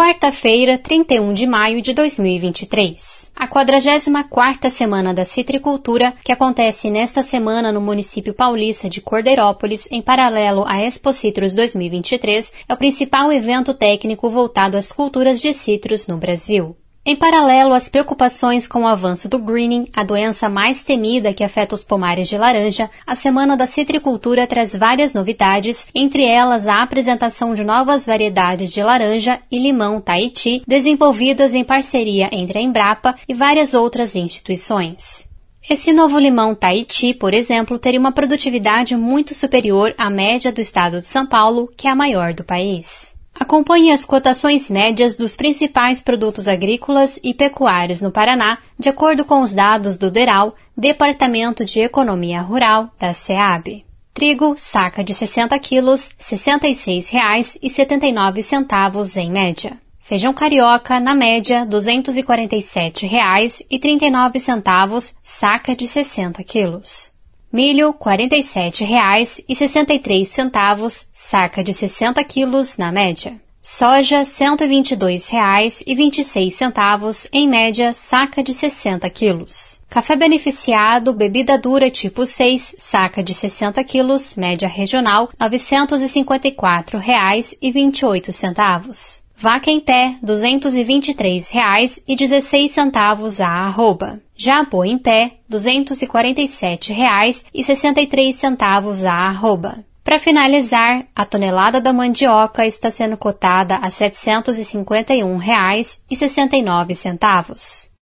quarta-feira, 31 de maio de 2023. A 44ª Semana da Citricultura, que acontece nesta semana no município paulista de Cordeirópolis, em paralelo à Expo Citrus 2023, é o principal evento técnico voltado às culturas de citros no Brasil. Em paralelo às preocupações com o avanço do greening, a doença mais temida que afeta os pomares de laranja, a Semana da Citricultura traz várias novidades, entre elas a apresentação de novas variedades de laranja e limão Tahiti, desenvolvidas em parceria entre a Embrapa e várias outras instituições. Esse novo limão Tahiti, por exemplo, teria uma produtividade muito superior à média do estado de São Paulo, que é a maior do país. Acompanhe as cotações médias dos principais produtos agrícolas e pecuários no Paraná, de acordo com os dados do DERAL, Departamento de Economia Rural, da SEAB. Trigo, saca de 60 quilos, R$ 66,79 em média. Feijão carioca, na média, R$ 247,39, saca de 60 quilos. Milho, R$ 47,63, saca de 60 quilos na média. Soja, R$ 122,26, em média, saca de 60 quilos. Café beneficiado, bebida dura tipo 6, saca de 60 quilos, média regional, R$ 954,28. Vaca em pé, R$ 223,16 a arroba. Já a boi em pé, R$ 247,63 a arroba. Para finalizar, a tonelada da mandioca está sendo cotada a R$ 751,69.